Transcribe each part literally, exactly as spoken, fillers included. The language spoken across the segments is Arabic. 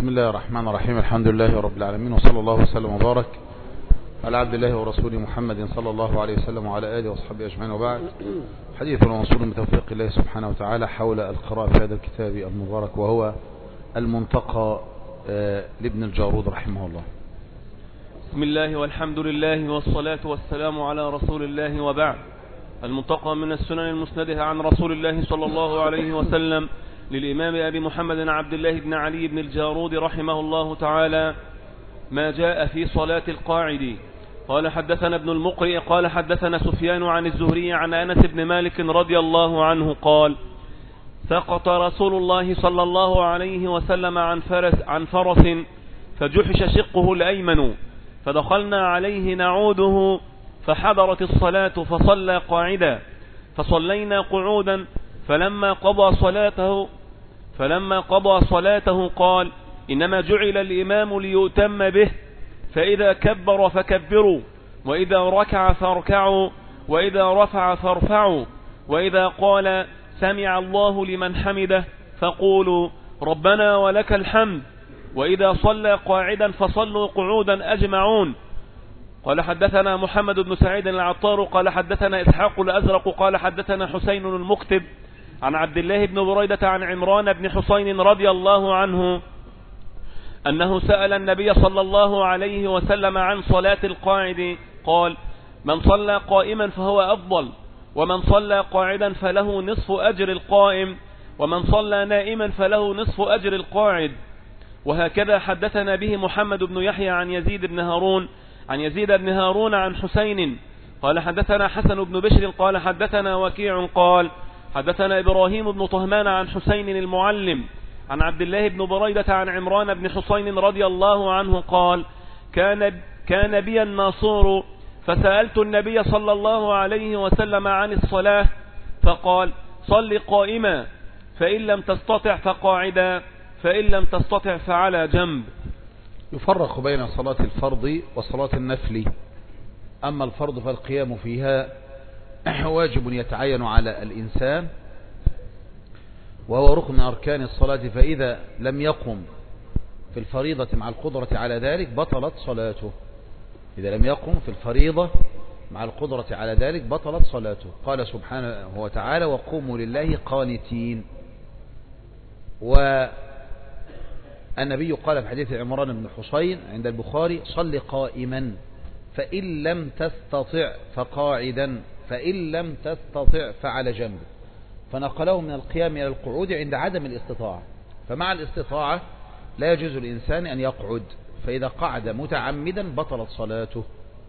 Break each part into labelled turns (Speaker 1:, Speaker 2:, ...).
Speaker 1: بسم الله الرحمن الرحيم. الحمد لله رب العالمين، وصلى الله وسلم وبارك على عبد الله ورسوله محمد صلى الله عليه وسلم وعلى آله وصحبه أجمعين، وبعد. حديث وموصول بتوفيق الله سبحانه وتعالى حول القراءة في هذا الكتاب المبارك، وهو المنتقى لابن الجارود رحمه الله.
Speaker 2: بسم الله والحمد لله والصلاة والسلام على رسول الله، وبعد. المنتقى من السنن المسندة عن رسول الله صلى الله عليه وسلم للإمام أبي محمد عبد الله بن علي بن الجارود رحمه الله تعالى، ما جاء في صلاة القاعد. قال حدثنا ابن المقرئ قال حدثنا سفيان عن الزهري عن أنس بن مالك رضي الله عنه قال: سقط رسول الله صلى الله عليه وسلم عن فرس, عن فرس فجحش شقه الأيمن، فدخلنا عليه نعوده فحضرت الصلاة فصلى قاعدا، فصلينا قعودا، فلما قضى صلاته فلما قضى صلاته قال: إنما جعل الإمام ليؤتم به، فإذا كبر فكبروا، وإذا ركع فاركعوا، وإذا رفع فارفعوا، وإذا قال سمع الله لمن حمده فقولوا ربنا ولك الحمد، وإذا صلى قاعدا فصلوا قعودا أجمعون. قال حدثنا محمد بن سعيد العطار قال حدثنا إسحاق الأزرق قال حدثنا حسين المكتب عن عبد الله بن بريدة عن عمران بن حسين رضي الله عنه أنه سأل النبي صلى الله عليه وسلم عن صلاة القاعد، قال: من صلى قائما فهو أفضل، ومن صلى قاعدا فله نصف أجر القائم، ومن صلى نائما فله نصف أجر القاعد. وهكذا حدثنا به محمد بن يحيى عن يزيد بن هارون عن يزيد بن هارون عن حسين قال حدثنا حسن بن بشر قال حدثنا وكيع قال حدثنا إبراهيم بن طهمان عن حسين المعلم عن عبد الله بن بريدة عن عمران بن حسين رضي الله عنه قال: كان كان بي الناصور فسألت النبي صلى الله عليه وسلم عن الصلاة فقال: صل قائما، فإن لم تستطع فقاعدا، فإن لم تستطع فعلى جنب.
Speaker 1: يفرق بين صلاة الفرض وصلاة النفل. أما الفرض فالقيام فيها واجب يتعين على الإنسان، وهو ركن من أركان الصلاة، فإذا لم يقم في الفريضة مع القدرة على ذلك بطلت صلاته. إذا لم يقم في الفريضة مع القدرة على ذلك بطلت صلاته. قال سبحانه وتعالى: وقوموا لله قانتين. والنبي قال في حديث عمران بن حسين عند البخاري: صل قائما، فإن لم تستطع فقاعدا، فإن لم تستطع فعلى جنب. فنقله من القيام إلى القعود عند عدم الاستطاعة، فمع الاستطاعة لا يجوز الإنسان أن يقعد، فإذا قعد متعمدا بطلت صلاته.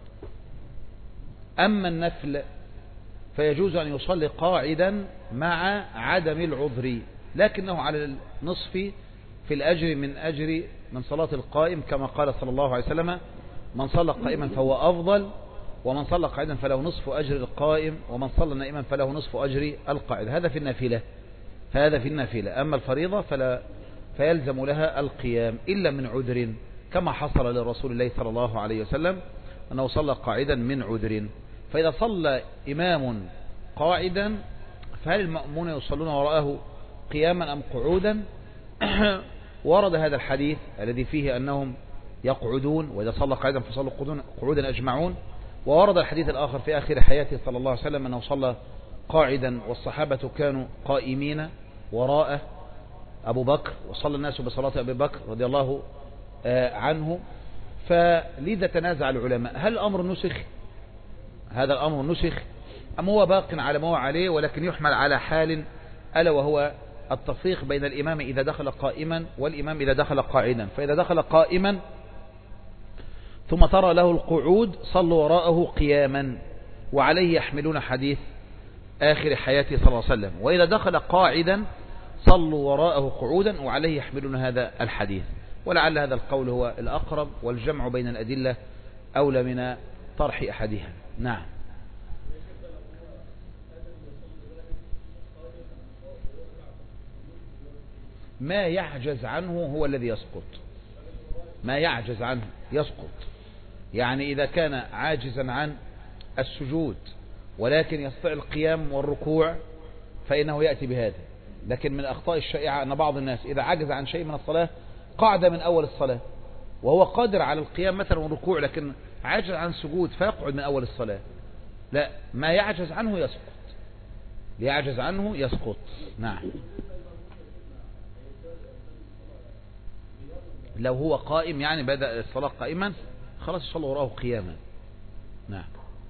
Speaker 1: أما النفل فيجوز أن يصلي قاعدا مع عدم العذر، لكنه على النصف في الأجر من أجر من صلاة القائم، كما قال صلى الله عليه وسلم: من صلى قائما فهو أفضل، ومن صلى قاعدا فله نصف أجر القائم، ومن صلى نائما فله نصف أجر القاعد. هذا في النافلة هذا في النافلة أما الفريضة فلا فيلزم لها القيام إلا من عذر، كما حصل لرسول الله صلى الله عليه وسلم أنه صلى قاعدا من عذر. فإذا صلى إمام قاعدا فهل المأمون يصلون وراءه قياما أم قعودا؟ ورد هذا الحديث الذي فيه أنهم يقعدون، وإذا صلى قاعدا فصلوا قعودا أجمعون. وورد الحديث الآخر في آخر حياته صلى الله عليه وسلم أنه صلى قاعدا والصحابة كانوا قائمين وراءه أبو بكر، وصلى الناس بصلاة أبي بكر رضي الله عنه. فلذا تنازع العلماء: هل الأمر نسخ هذا الأمر نسخ أم هو باق على ما هو عليه، ولكن يحمل على حال، ألا وهو التفريق بين الإمام إذا دخل قائما والإمام إذا دخل قاعدا. فإذا دخل قائما ثم ترى له القعود صلوا وراءه قياما، وعليه يحملون حديث آخر حياته صلى الله عليه وسلم. وإذا دخل قاعدا صلوا وراءه قعودا، وعليه يحملون هذا الحديث. ولعل هذا القول هو الأقرب، والجمع بين الأدلة أولى من طرح أحدها. نعم. ما يعجز عنه هو الذي يسقط، ما يعجز عنه يسقط. يعني إذا كان عاجزا عن السجود ولكن يستطيع القيام والركوع فإنه يأتي بهذا. لكن من الأخطاء الشائعة أن بعض الناس إذا عجز عن شيء من الصلاة قعد من أول الصلاة وهو قادر على القيام مثلا والركوع، لكن عاجز عن سجود فيقعد من أول الصلاة، لا، ما يعجز عنه يسقط، يعجز عنه يسقط. نعم. لو هو قائم يعني بدأ الصلاة قائما خلاص يصلي وراه قياما. نعم.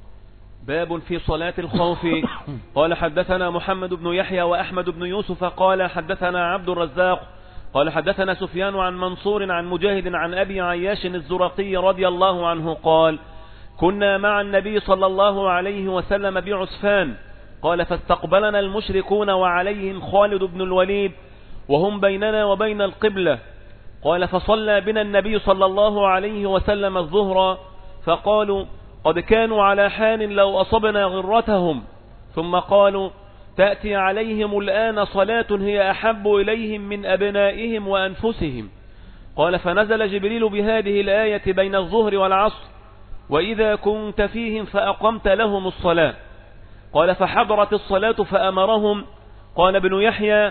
Speaker 2: باب في صلاة الخوف. قال حدثنا محمد بن يحيى وأحمد بن يوسف قال حدثنا عبد الرزاق قال حدثنا سفيان عن منصور عن مجاهد عن أبي عياش الزرقي رضي الله عنه قال كنا مع النبي صلى الله عليه وسلم بعسفان، قال فاستقبلنا المشركون وعليهم خالد بن الوليد وهم بيننا وبين القبلة، قال فصلى بنا النبي صلى الله عليه وسلم الظهر، فقالوا قد كانوا على حال لو أصبنا غرتهم، ثم قالوا تأتي عليهم الآن صلاة هي أحب إليهم من أبنائهم وأنفسهم، قال فنزل جبريل بهذه الآية بين الظهر والعصر وإذا كنت فيهم فأقمت لهم الصلاة، قال فحضرت الصلاة فأمرهم. قال ابن يحيى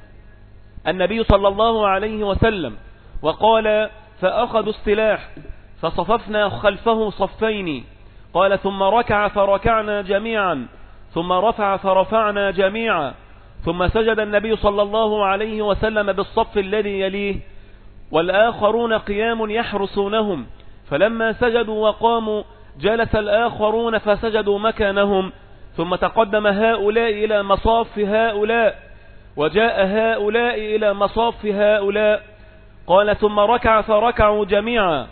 Speaker 2: النبي صلى الله عليه وسلم وقال فأخذوا السلاح فصففنا خلفه صفين، قال ثم ركع فركعنا جميعا، ثم رفع فرفعنا جميعا، ثم سجد النبي صلى الله عليه وسلم بالصف الذي يليه والآخرون قيام يحرسونهم، فلما سجدوا وقاموا جلس الآخرون فسجدوا مكانهم، ثم تقدم هؤلاء إلى مصاف هؤلاء وجاء هؤلاء إلى مصاف هؤلاء، قال ثم ركع فركعوا جميعا،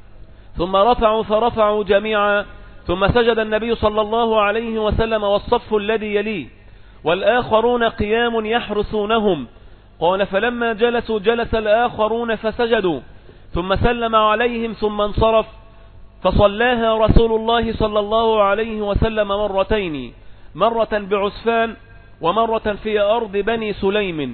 Speaker 2: ثم رفعوا فرفعوا جميعا، ثم سجد النبي صلى الله عليه وسلم والصف الذي يليه والآخرون قيام يحرسونهم، قال فلما جلسوا جلس الآخرون فسجدوا، ثم سلم عليهم ثم انصرف، فصلاها رسول الله صلى الله عليه وسلم مرتين، مرة بعسفان ومرة في أرض بني سليم.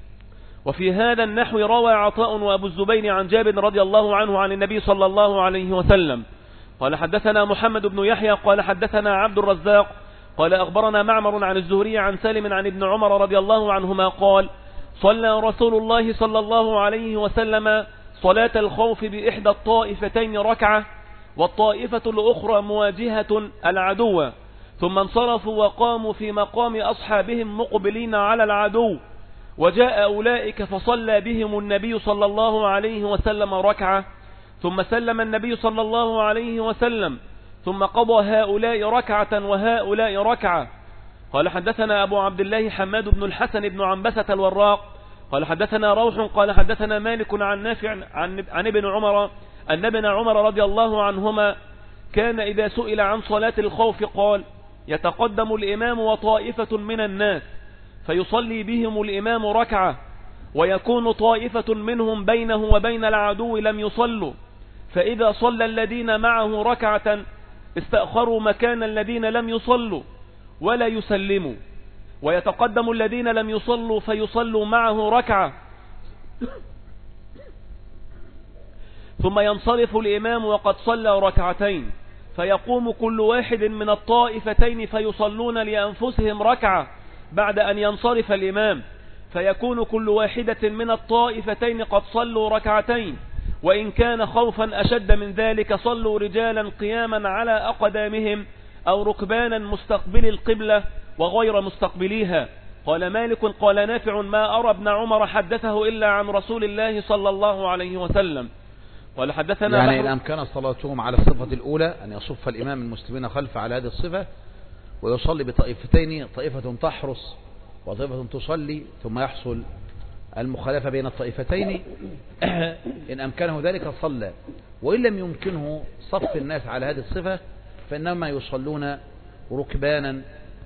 Speaker 2: وفي هذا النحو روى عطاء وأبو الزبير عن جابر رضي الله عنه عن النبي صلى الله عليه وسلم قال حدثنا محمد بن يحيى قال حدثنا عبد الرزاق قال أخبرنا معمر عن الزهري عن سالم عن ابن عمر رضي الله عنهما قال صلى رسول الله صلى الله عليه وسلم صلاة الخوف بإحدى الطائفتين ركعة والطائفة الأخرى مواجهة العدو، ثم انصرفوا وقاموا في مقام أصحابهم مقبلين على العدو، وجاء أولئك فصلى بهم النبي صلى الله عليه وسلم ركعة، ثم سلم النبي صلى الله عليه وسلم، ثم قضى هؤلاء ركعة وهؤلاء ركعة. قال حدثنا أبو عبد الله حماد بن الحسن بن عنبسة الوراق قال حدثنا روح قال حدثنا مالك عن نافع عن, عن ابن عمر أن ابن عمر رضي الله عنهما كان إذا سئل عن صلاة الخوف قال يتقدم الإمام وطائفة من الناس فيصلي بهم الإمام ركعة، ويكون طائفة منهم بينه وبين العدو لم يصلوا، فإذا صلى الذين معه ركعة استأخروا مكان الذين لم يصلوا ولا يسلموا، ويتقدم الذين لم يصلوا فيصلوا معه ركعة، ثم ينصرف الإمام وقد صلى ركعتين، فيقوم كل واحد من الطائفتين فيصلون لأنفسهم ركعة بعد أن ينصرف الإمام، فيكون كل واحدة من الطائفتين قد صلوا ركعتين، وإن كان خوفا أشد من ذلك صلوا رجالا قياما على أقدامهم أو ركبانا مستقبل القبلة وغير مستقبليها. قال مالك قال نافع ما أرى ابن عمر حدثه إلا عن رسول الله صلى الله عليه وسلم. قال حدثنا
Speaker 1: يعني إن أمكن صلاتهم على الصفة الأولى أن يصف الإمام المسلمين خلف على هذه الصفة ويصلي بطائفتين، طائفة تحرس وطائفة تصلي، ثم يحصل المخالفة بين الطائفتين، إن أمكنه ذلك صلى، وإن لم يمكنه صف الناس على هذه الصفة فإنما يصلون ركبانا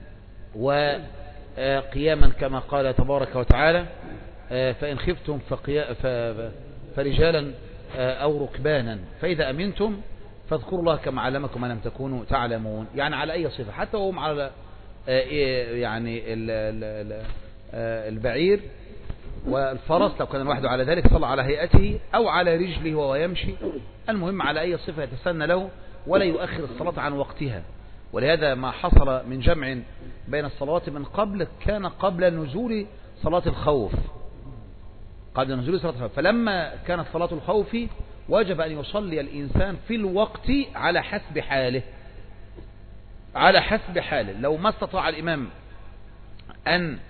Speaker 1: وقياما كما قال تبارك وتعالى فإن خفتم فرجالا أو ركبانا فإذا أمنتم فاذكروا الله كما علمكم ما لم تكونوا تعلمون. يعني على أي صفة، حتى وهم على يعني البعير والفرس لو كان الواحد على ذلك صلى على هيئته أو على رجله وهو يمشي، المهم على أي صفة يتسنى له ولا يؤخر الصلاة عن وقتها. ولهذا ما حصل من جمع بين الصلوات من قبل كان قبل نزول صلاة الخوف، قبل نزول صلاة الخوف. فلما كانت صلاة الخوف وجب أن يصلي الإنسان في الوقت على حسب حاله، على حسب حاله. لو ما استطاع الإمام أن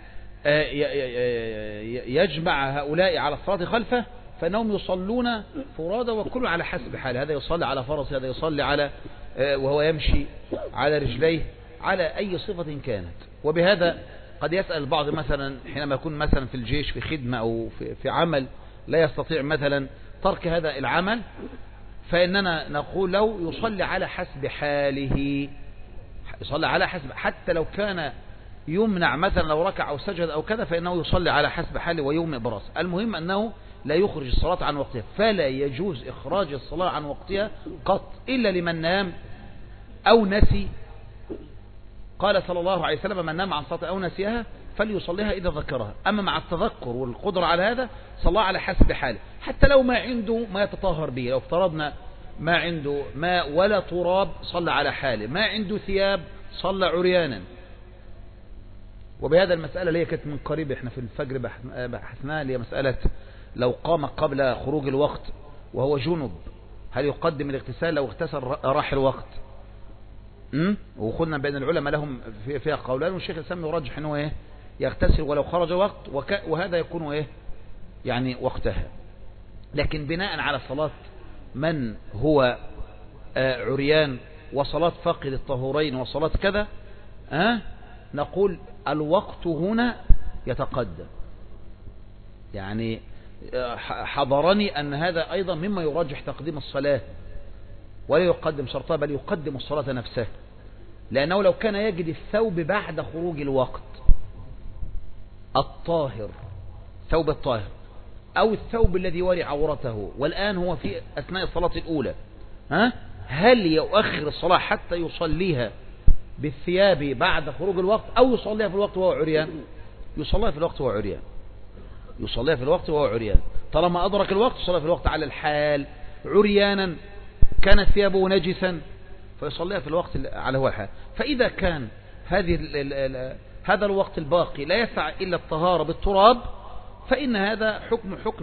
Speaker 1: يجمع هؤلاء على الصلاة خلفه فإنهم يصلون فرادى وكل على حسب حاله، هذا يصلي على فرس، هذا يصلي على وهو يمشي على رجليه على أي صفة كانت. وبهذا قد يسأل البعض مثلا حينما يكون مثلا في الجيش في خدمة أو في, في عمل لا يستطيع مثلا ترك هذا العمل، فإننا نقول له يصلي على حسب حاله، يصلي على حسب، حتى لو كان يمنع مثلا لو ركع أو سجد أو كذا فإنه يصلي على حسب حاله ويومئ براسه. المهم أنه لا يخرج الصلاة عن وقتها، فلا يجوز إخراج الصلاة عن وقتها قط إلا لمن نام أو نسي. قال صلى الله عليه وسلم من نام عن صلاة أو نسيها فليصليها إذا ذكرها. أما مع التذكر والقدرة على هذا صلى على حسب حاله، حتى لو ما عنده ما يتطهر به، لو افترضنا ما عنده ماء ولا تراب صلى على حاله، ما عنده ثياب صلى عريانا. وبهذا المسألة اللي هي كانت من قريب احنا في الفجر بحثناها، اللي هي مسألة لو قام قبل خروج الوقت وهو جنب هل يقدم الاغتسال؟ لو اغتسل راح الوقت. امم وخدنا بين العلماء لهم فيها قولان، والشيخ الإسلام يرجح انه ايه يغتسل ولو خرج وقت، وك وهذا يكون ايه يعني وقتها. لكن بناء على صلاة من هو آه عريان وصلاة فاقد الطهورين وصلاة كذا آه نقول الوقت هنا يتقدم. يعني حضرني أن هذا أيضا مما يرجح تقديم الصلاة ولا يقدم شرطها، بل يقدم الصلاة نفسها، لأنه لو كان يجد الثوب بعد خروج الوقت الطاهر، ثوب الطاهر أو الثوب الذي وري عورته والآن هو في أثناء الصلاة الأولى، ها هل يؤخر الصلاة حتى يصليها بالثياب بعد خروج الوقت أو يصليها في الوقت وهو عريان؟ يصليها في الوقت وهو عريان، يصليها في الوقت وهو عريان. طالما أدرك الوقت يصليها في الوقت على الحال. عريانا كانت ثيابه نجسا فيصليها في الوقت على هو الحال. فإذا كان هذه ال ال ال هذا الوقت الباقي لا يسع إلا الطهارة بالتراب فإن هذا حكم حكم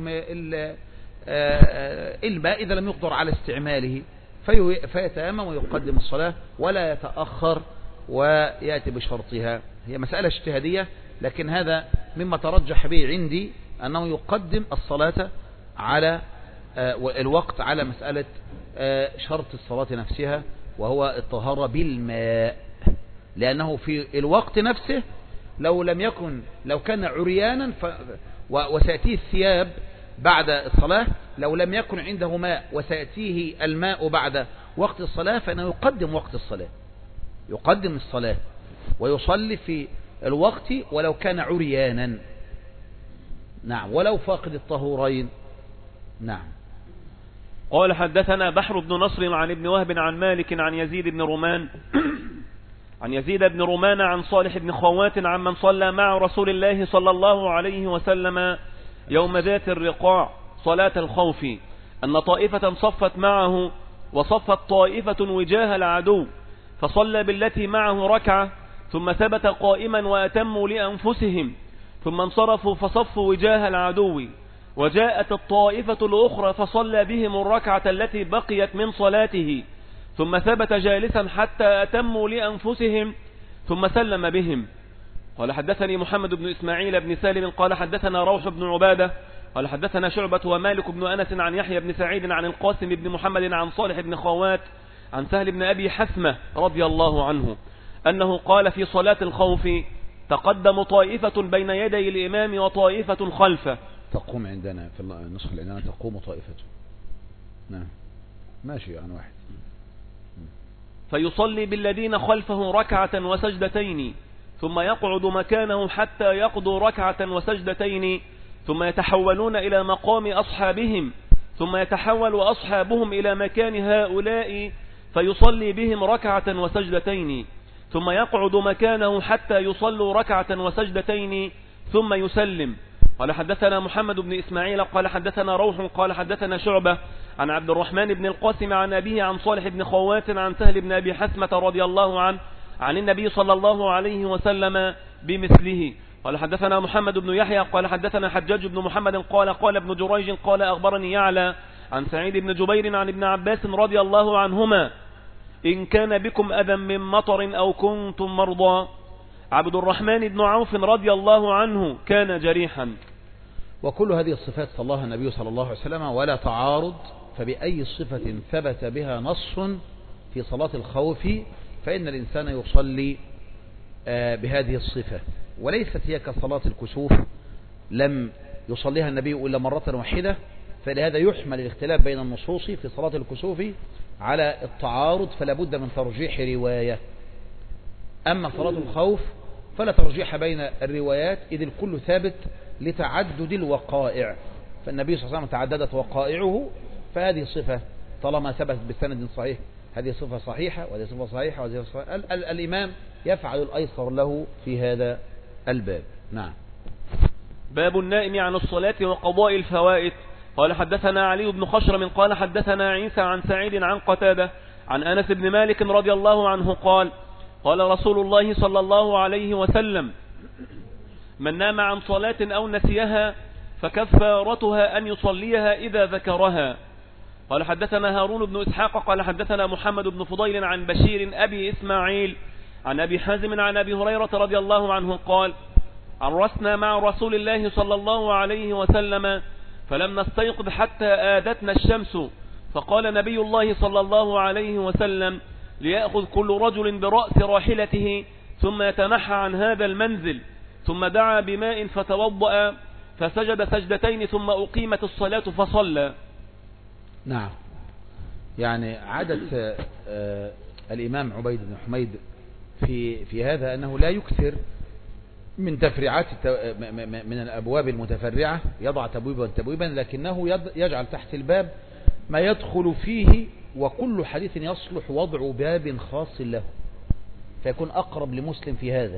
Speaker 1: الماء إذا لم يقدر على استعماله فيتيمم ويقدم الصلاة ولا يتأخر ويأتي بشرطها. هي مسألة اجتهادية، لكن هذا مما ترجح به عندي أنه يقدم الصلاة على الوقت على مسألة شرط الصلاة نفسها وهو الطهارة بالماء، لأنه في الوقت نفسه لو لم يكن لو كان عريانا ف وسيأتيه الثياب بعد الصلاة، لو لم يكن عنده ماء وسيأتيه الماء بعد وقت الصلاة فإنه يقدم وقت الصلاة، يقدم الصلاة ويصلي في الوقت ولو كان عريانا. نعم، ولو فاقد الطهورين. نعم.
Speaker 2: قال حدثنا بحر بن نصر عن ابن وهب عن مالك عن يزيد بن رومان عن يزيد بن رومان عن صالح بن خوات عن من صلى مع رسول الله صلى الله عليه وسلم يوم ذات الرقاع صلاة الخوف أن طائفة صفت معه وصفت طائفة وجاه العدو فصلى بالتي معه ركعة ثم ثبت قائما وأتموا لأنفسهم ثم انصرفوا فصفوا وجاه العدو وجاءت الطائفة الأخرى فصلى بهم الركعة التي بقيت من صلاته ثم ثبت جالسا حتى أتموا لأنفسهم ثم سلم بهم. قال حدثني محمد بن إسماعيل بن سالم قال حدثنا روح بن عبادة قال حدثنا شعبة ومالك بن أنس عن يحيى بن سعيد عن القاسم بن محمد عن صالح بن خوات عن سهل بن أبي حثمة رضي الله عنه أنه قال في صلاة الخوف تقدم طائفة بين يدي الإمام وطائفة خلفه.
Speaker 1: تقوم عندنا في النسخ اللي عندنا تقوم طائفة. نعم ماشي عن واحد.
Speaker 2: فيصلي بالذين خلفه ركعة وسجدتين ثم يقعد مكانه حتى يقضوا ركعة وسجدتين ثم يتحولون إلى مقام أصحابهم ثم يتحول أصحابهم إلى مكان هؤلاء فيصلي بهم ركعة وسجدتين ثم يقعد مكانه حتى يصلوا ركعة وسجدتين ثم يسلم. قال حدثنا محمد بن إسماعيل قال حدثنا روح قال حدثنا شعبة عن عبد الرحمن بن القاسم عن أبيه عن صالح بن خوات عن سهل بن أبي حثمة رضي الله عنه عن النبي صلى الله عليه وسلم بمثله قال حدثنا محمد بن يحيى قال حدثنا حجاج بن محمد قال قال ابن جريج قال أخبرني يعلى عن سعيد بن جبير عن ابن عباس رضي الله عنهما إن كان بكم أذى من مطر أو كنتم مرضى. عبد الرحمن بن عوف رضي الله عنه كان جريحا.
Speaker 1: وكل هذه الصفات صلى النبي صلى الله عليه وسلم ولا تعارض، فبأي صفة ثبت بها نص في صلاة الخوف فإن الإنسان يصلي بهذه الصفة، وليست هي كصلاة الكسوف لم يصليها النبي إلا مرة واحدة، فلهذا يحمل الاختلاف بين النصوص في صلاة الكسوف على التعارض، فلا بد من ترجيح رواية. أما صلاة الخوف فلا ترجيح بين الروايات، إذ الكل ثابت لتعدد الوقائع، فالنبي صلى الله عليه وسلم تعددت وقائعه، فهذه صفة طالما ثبتت بسند صحيح هذه صفة صحيحة وهذه صفة صحيحة وهذه صفة صحيحة. ال ال الإمام يفعل الأيسر له في هذا الباب. نعم.
Speaker 2: باب النائم عن الصلاة وقضاء الفوائت. قال حدثنا علي بن خشرم قال حدثنا عيسى عن سعيد عن قتادة عن أنس بن مالك رضي الله عنه قال قال رسول الله صلى الله عليه وسلم من نام عن صلاة أو نسيها فكفارتها أن يصليها إذا ذكرها. قال حدثنا هارون بن إسحاق قال حدثنا محمد بن فضيل عن بشير أبي إسماعيل عن أبي حازم عن أبي هريرة رضي الله عنه قال عرسنا مع رسول الله صلى الله عليه وسلم فلم نستيقظ حتى آدتنا الشمس، فقال نبي الله صلى الله عليه وسلم ليأخذ كل رجل برأس راحلته ثم يتنحى عن هذا المنزل، ثم دعا بماء فتوضأ فسجد سجدتين ثم أقيمت الصلاة فصلى.
Speaker 1: نعم. يعني عادة آه الإمام عبيد بن حميد في في هذا أنه لا يكثر من تفريعات من الأبواب المتفرعة، يضع تبويبا تبويبا، لكنه يجعل تحت الباب ما يدخل فيه، وكل حديث يصلح وضع باب خاص له، فيكون أقرب لمسلم في هذا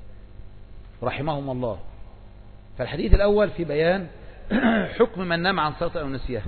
Speaker 1: رحمهم الله. فالحديث الأول في بيان حكم من نام عن صلاة أو نسيها،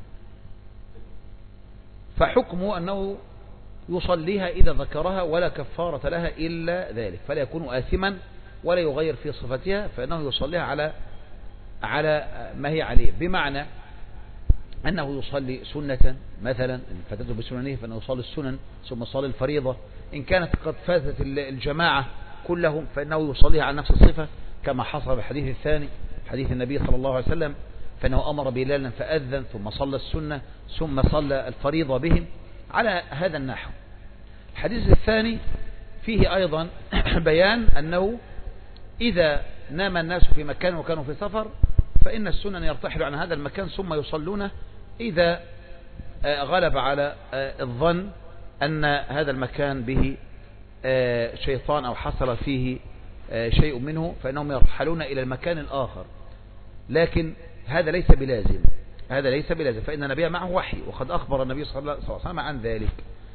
Speaker 1: فحكمه أنه يصليها إذا ذكرها ولا كفارة لها إلا ذلك، فلا يكون آثما ولا يغير في صفتها، فإنه يصليها على على ما هي عليه، بمعنى أنه يصلي سنة مثلا إن فاتته بسننه فإنه يصلي السنن ثم يصلي الفريضة، إن كانت قد فاتت الجماعة كلهم فإنه يصليها على نفس الصفة، كما حصل بالحديث الثاني حديث النبي صلى الله عليه وسلم فإنه أمر بلالا فأذن ثم صلى السنة ثم صلى الفريضة بهم على هذا النحو. الحديث الثاني فيه أيضا بيان أنه إذا نام الناس في مكان وكانوا في سفر فإن السنن يرتحل عن هذا المكان ثم يصلونه إذا غلب على الظن أن هذا المكان به شيطان أو حصل فيه شيء منه، فإنهم يرحلون إلى المكان الآخر، لكن هذا ليس بلازم، هذا ليس بلازم، فإن النبي معه وحي، وقد أخبر النبي صلى الله عليه وسلم عن ذلك.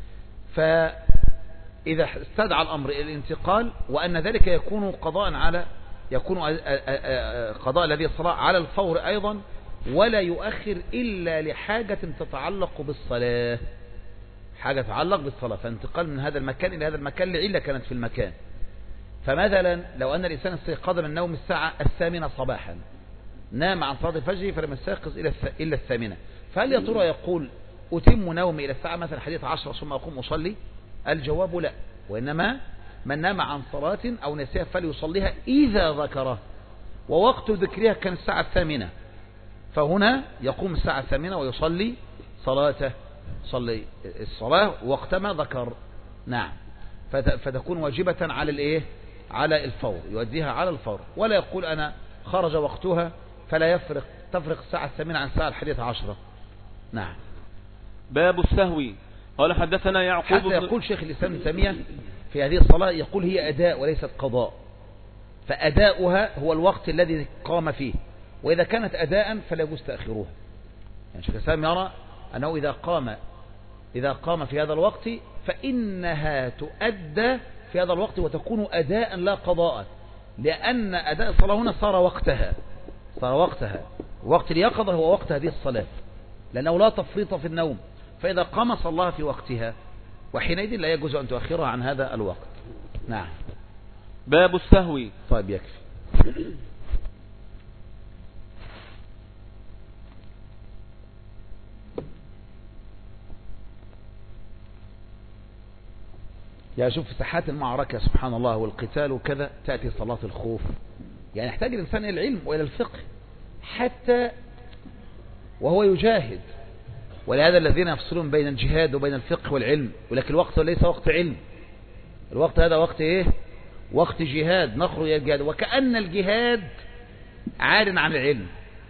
Speaker 1: فإذا استدعى الأمر إلى الانتقال وأن ذلك يكون قضاء على يكون قضاء الذي الصلاة على الفور أيضا، ولا يؤخر إلا لحاجة تتعلق بالصلاة، حاجة تتعلق بالصلاة، فانتقال من هذا المكان إلى هذا المكان لعلة كانت في المكان. فمثلا لو أن الإنسان استيقظ من النوم الساعة الثامنة صباحا، نام عن صلاة الفجر فلم يستيقظ إلا الثامنة، فهل يا ترى يقول أتم نومي إلى الساعة مثلا حديث عشرة ثم أقوم أصلي؟ الجواب لا، وإنما من نام عن صلاة أو نسيها فليصليها إذا ذكرها، ووقت ذكرها كان الساعة الثامنة، فهنا يقوم الساعة الثامنة ويصلي صلاته، صلي الصلاة وقتما ذكر. نعم. فتكون واجبة على الإيه؟ على الفور، يؤديها على الفور، ولا يقول أنا خرج وقتها فلا يفرق تفرق الساعة الثامنة عن الساعة الحادية عشرة. نعم.
Speaker 2: باب السهو. قال حدثنا يعقوب
Speaker 1: حتى يقول شيخ الإسلام ابن تيمية في هذه الصلاة يقول هي أداء وليست قضاء، فأداؤها هو الوقت الذي قام فيه، وإذا كانت أداء فلا يجوز تأخيرها. يعني شيخ الإسلام يرى أنه إذا قام إذا قام في هذا الوقت فإنها تؤدى في هذا الوقت وتكون أداء لا قضاء، لأن أداء الصلاة هنا صار وقتها صار وقتها وقت اليقظة هو وقت هذه الصلاة، لأنه لا تفريط في النوم، فإذا قام صلاها في وقتها، وحينئذ لا يجوز أن تؤخرها عن هذا الوقت. نعم.
Speaker 2: باب السهو.
Speaker 1: طيب يكفي. يعني شوف في ساحات المعركة سبحان الله والقتال وكذا تأتي صلاة الخوف. يعني يحتاج الإنسان إلى العلم وإلى الفقه حتى وهو يجاهد. ولهذا الذين يفصلون بين الجهاد وبين الفقه والعلم، ولكن الوقت ليس وقت علم، الوقت هذا وقت إيه؟ وقت جهاد، نخرج إلى الجهاد، وكأن الجهاد عار عن العلم.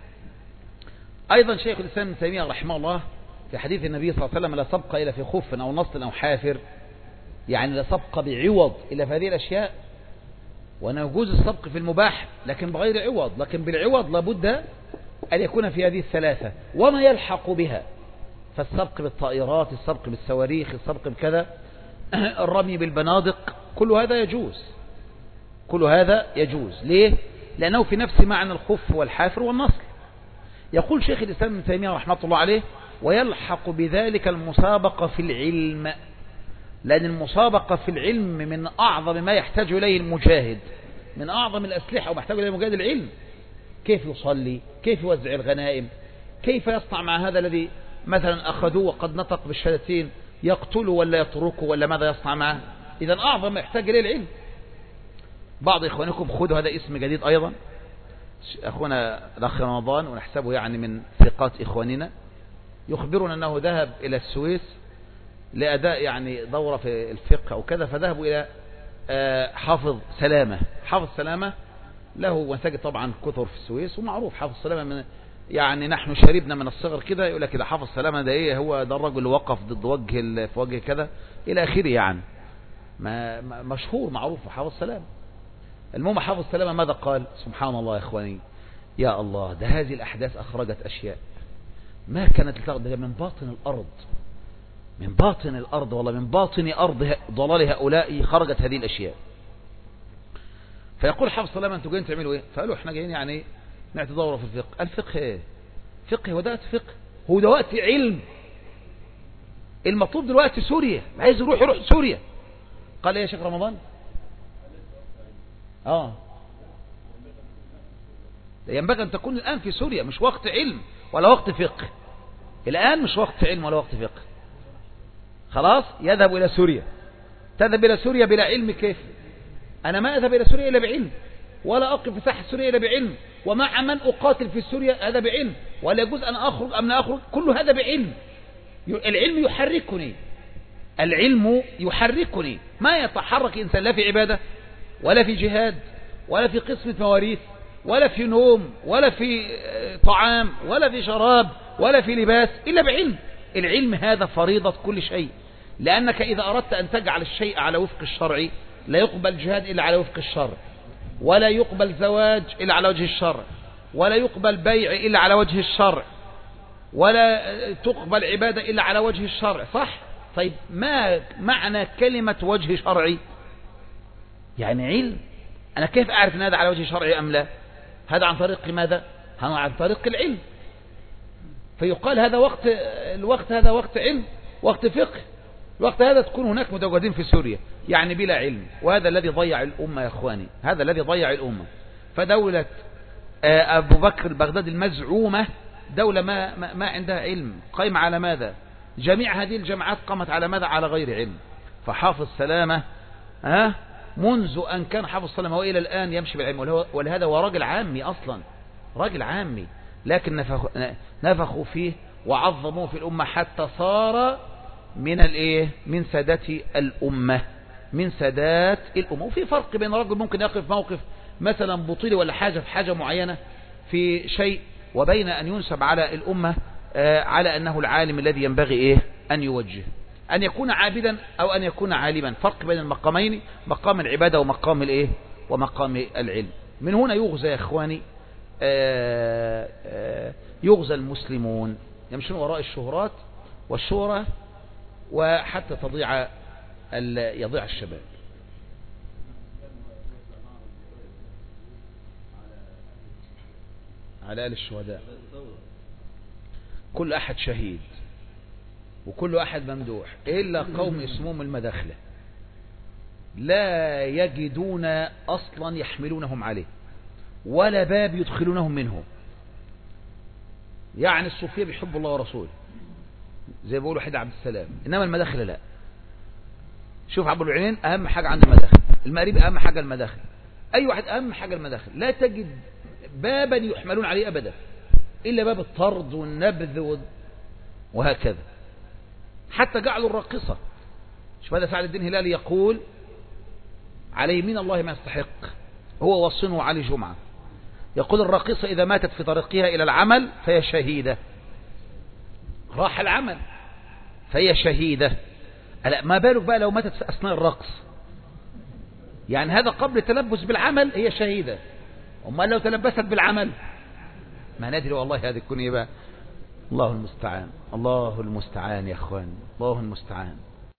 Speaker 1: أيضا شيخ الإسلام ابن تيمية رحمه الله في حديث النبي صلى الله عليه وسلم: لا سبق إلا في خف أو نصل أو حافر، يعني لا سبق بعوض إلا في هذه الأشياء. وأنه يجوز السبق في المباح لكن بغير عوض، لكن بالعوض لابد أن يكون في هذه الثلاثة وما يلحق بها. فالسبق بالطائرات، السبق بالصواريخ، السبق بكذا، الرمي بالبنادق، كل هذا يجوز، كل هذا يجوز. ليه؟ لأنه في نفس معنى الخف والحافر والنصر. يقول شيخ الإسلام ابن تيمية رحمة الله عليه: ويلحق بذلك المسابقة في العلم، لأن المسابقة في العلم من أعظم ما يحتاج إليه المجاهد، من أعظم الأسلحة وما يحتاج إليه المجاهد العلم. كيف يصلي، كيف يوزع الغنائم، كيف يصنع مع هذا الذي مثلا أخذوه وقد نطق بالشهادتين، يقتله ولا يتركه ولا ماذا يصنع معه. إذا أعظم ما يحتاج إليه العلم. بعض إخوانكم خذوا هذا اسم جديد أيضا، أخونا الأخ رمضان ونحسبه يعني من ثقات إخواننا، يخبرنا أنه ذهب إلى السويس لأداء يعني دورة في الفقه أو كذا، فذهبوا إلى حافظ سلامة. حافظ سلامة له مساجد طبعا كثر في السويس، ومعروف حافظ سلامة من يعني نحن شربنا من الصغر كده، يقول لك كده حافظ سلامة ده ايه، هو ده الرجل اللي وقف ضد وجه في وجه كذا الى اخره، يعني ما مشهور معروف حافظ سلامة. المهم حافظ سلامة ماذا قال؟ سبحان الله يا اخواني، يا الله، ده هذه الاحداث اخرجت اشياء ما كانت لتغدر من باطن الارض، من باطن الارض والله، من باطن ارض ضلال هؤلاء خرجت هذه الاشياء. فيقول حافظ سلامة: انتوا جايين تعملوا ايه؟ فقالوا احنا جايين يعني نعطي دورة في الفقه. الفقه ايه؟ فقه هو ده وقت فقه، هو ده وقت علم. المطلوب دلوقتي سوريا، عايز يروح يروح سوريا. قال ايه يا شيخ رمضان؟ اه ينبغي ان تكون الان في سوريا، مش وقت علم ولا وقت فقه. الان مش وقت علم ولا وقت فقه. خلاص يذهب الى سوريا. تذهب الى سوريا بلا علم كيف؟ انا ما اذهب الى سوريا الا بعلم، ولا أقف في ساحة سوريا إلا بعلم، ومع من أقاتل في سوريا هذا بعلم، ولا يجوز أن أخرج أم لا أخرج، كل هذا بعلم. العلم يحركني، العلم يحركني. ما يتحرك إنسان لا في عبادة ولا في جهاد ولا في قسمة مواريث ولا في نوم ولا في طعام ولا في شراب ولا في لباس إلا بعلم. العلم هذا فريضة كل شيء، لأنك إذا أردت أن تجعل الشيء على وفق الشرع لا يقبل جهاد إلا على وفق الشرع، ولا يقبل زواج إلا على وجه الشرع، ولا يقبل بيع إلا على وجه الشرع، ولا تقبل عبادة إلا على وجه الشرع، صح؟ طيب ما معنى كلمة وجه شرعي؟ يعني علم. أنا كيف أعرف أن هذا على وجه شرعي أم لا؟ هذا عن طريق ماذا؟ هذا عن طريق العلم. فيقال هذا وقت، الوقت هذا وقت علم، وقت فقه. الوقت هذا تكون هناك متواجدين في سوريا يعني بلا علم، وهذا الذي ضيع الأمة يا أخواني، هذا الذي ضيع الأمة. فدولة أبو بكر البغدادي المزعومة دولة ما, ما, ما عندها علم، قائمة على ماذا؟ جميع هذه الجماعات قامت على ماذا؟ على غير علم. فحافظ سلامة ها منذ أن كان حافظ سلامة وإلى الآن يمشي بالعلم، ولهذا هو راجل عامي أصلا، راجل عامي، لكن نفخ نفخوا فيه وعظموه في الأمة حتى صار من الايه؟ من سادات الأمة، من سادات الأمة. وفي فرق بين رجل ممكن يقف موقف مثلا بطيل ولا حاجة في حاجة معينة في شيء، وبين أن ينسب على الأمة آه على أنه العالم الذي ينبغي إيه؟ أن يوجه، أن يكون عابدا أو أن يكون عالما. فرق بين المقامين، مقام العبادة ومقام الإيه؟ ومقام العلم. من هنا يغزى يا إخواني آه آه يغزى المسلمون، يمشون وراء الشهرات والشهرة، وحتى تضيع يضيع الشباب. على آل الشهداء كل أحد شهيد وكل أحد ممدوح، إلا قوم اسمهم المداخلة لا يجدون أصلا يحملونهم عليه. ولا باب يدخلونهم منه. يعني الصوفية بيحب الله ورسوله زي ما بيقولوا حيد عبد السلام، إنما المداخل لا. شوف عبد العينين أهم حاجة عنده المداخل، المقريبي أهم حاجة المداخل، أي واحد أهم حاجة المداخل. لا تجد بابا يحملون عليه أبدا إلا باب الطرد والنبذ وهكذا. حتى جعلوا الراقصة، شوف هذا سعد الدين هلالي يقول عليه من الله ما يستحق، هو وصنه علي جمعة، يقول الراقصة إذا ماتت في طريقها إلى العمل فهي شهيدة، راح العمل فهي شهيدة. ما بالك بقى لو ماتت في أثناء الرقص؟ يعني هذا قبل التلبس بالعمل هي شهيدة، أما لو تلبست بالعمل ما ندري والله هذه تكون إيه بقى. الله المستعان، الله المستعان يا أخوان، الله المستعان.